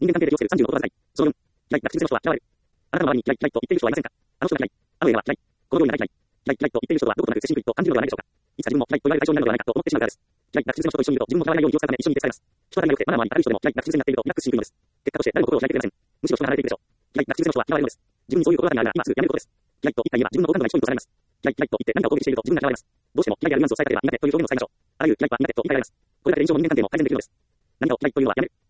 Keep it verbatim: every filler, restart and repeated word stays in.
人間関係で上するさんじゅうの言葉遣い。そのよん。嫌いが口癖の人は嫌われる。あなたの周りに嫌い、嫌いと言っている人はいませんか？あの人が嫌い。あの映画は嫌い。この料理が嫌い。嫌い、嫌いと言っている人とはどことなく接しにくいと感じるのではないでしょうか。いつか自分も嫌いと言われる対象になるのではないかと思ってしまうからです。嫌いが口癖の人と一緒にいると自分も嫌われないように気を使うため一緒にいて使います。人当たりが良くてマナーもあり、ある人でも嫌いが口癖になっているとリラックスしにくいのです。結果として誰も心を開いてくれません。むしろ人が離れていくでしょう。嫌いが口癖の人は嫌われるのです。自分にそういう心当たりがあれば今すぐやめることです。嫌いと言った家は自分の好感度が一ポイント下がります。嫌い、嫌いと言って何かを攻撃していると自分が嫌われます。どうしても嫌いであるニュアンスを伝えたければ苦手という表現を使いましょう。あらゆる嫌いは苦手と言い換えられます。これだけで日常も人間関係も改善できるのです。何かを嫌いというのはやめる。